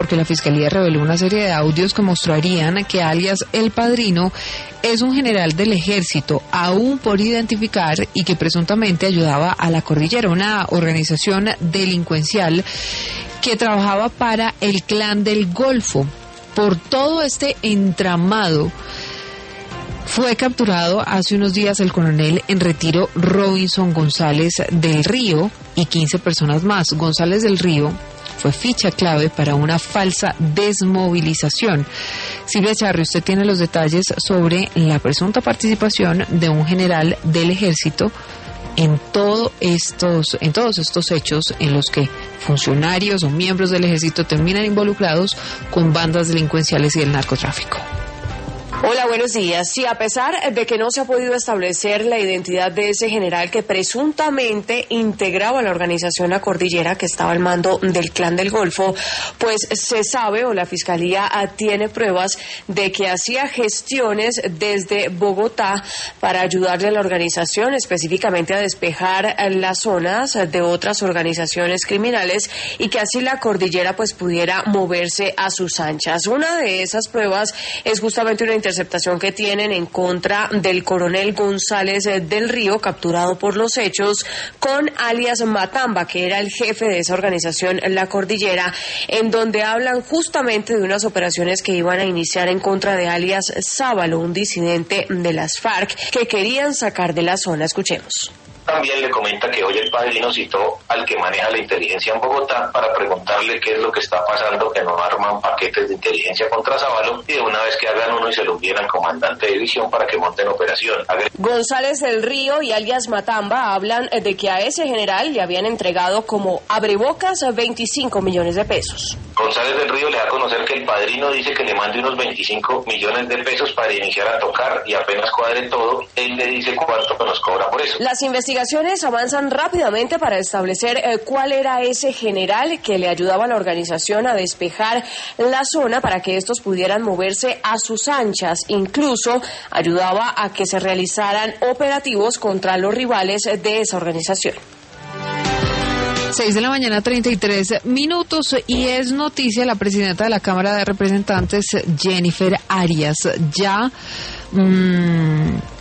porque la Fiscalía reveló una serie de audios que mostrarían que alias El Padrino es un general del ejército, aún por identificar, y que presuntamente ayudaba a La Cordillera, una organización delincuencial que trabajaba para el Clan del Golfo. Por todo este entramado fue capturado hace unos días el coronel en retiro Robinson González del Río y 15 personas más. González del Río fue ficha clave para una falsa desmovilización. Silvia Charri, usted tiene los detalles sobre la presunta participación de un general del ejército en todos estos hechos en los que funcionarios o miembros del ejército terminan involucrados con bandas delincuenciales y el narcotráfico. Hola, buenos días. Sí, a pesar de que no se ha podido establecer la identidad de ese general que presuntamente integraba la organización La Cordillera, que estaba al mando del Clan del Golfo, pues se sabe, o la Fiscalía tiene pruebas de que hacía gestiones desde Bogotá para ayudarle a la organización, específicamente a despejar las zonas de otras organizaciones criminales, y que así La Cordillera pues pudiera moverse a sus anchas. Una de esas pruebas es justamente una interceptación que tienen en contra del coronel González del Río, capturado por los hechos, con alias Matamba, que era el jefe de esa organización La Cordillera, en donde hablan justamente de unas operaciones que iban a iniciar en contra de alias Sábalo, un disidente de las FARC que querían sacar de la zona. Escuchemos. También le comenta que hoy el Padrino citó al que maneja la inteligencia en Bogotá para preguntarle qué es lo que está pasando, que no arman paquetes de inteligencia contra Sábalo, y de una vez que hagan uno y se lo envíen al comandante de división para que monten operación. González del Río y alias Matamba hablan de que a ese general le habían entregado como abrebocas 25 millones de pesos. González del Río le da a conocer que el Padrino dice que le mande unos 25 millones de pesos para iniciar a tocar, y apenas cuadre todo, él le dice cuánto nos cobra por eso. Las investigaciones avanzan rápidamente para establecer cuál era ese general que le ayudaba a la organización a despejar la zona para que estos pudieran moverse a sus anchas. Incluso ayudaba a que se realizaran operativos contra los rivales de esa organización. 6:33 a.m, y es noticia la presidenta de la Cámara de Representantes, Jennifer Arias. Ya